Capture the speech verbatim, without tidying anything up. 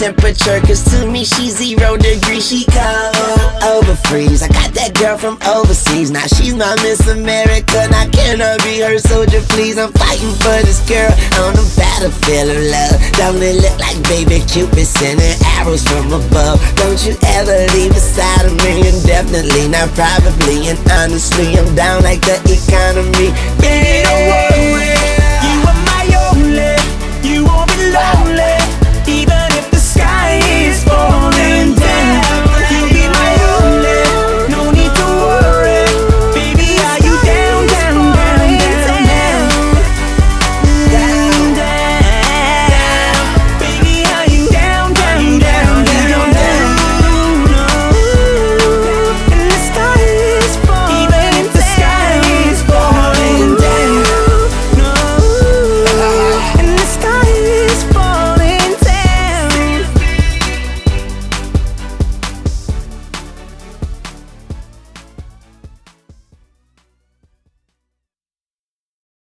temperature, cause to me she's zero degrees, she cold. Over freeze, I got that girl from overseas. Now she's my Miss America, now can I be her soldier please? I'm fighting for this girl on the battlefield of love. Don't it look like baby Cupid sending arrows from above? Don't you ever leave beside of me, indefinitely, not probably. And honestly, I'm down like the economy. Baby, don't worry, you are my only, you won't be lonely.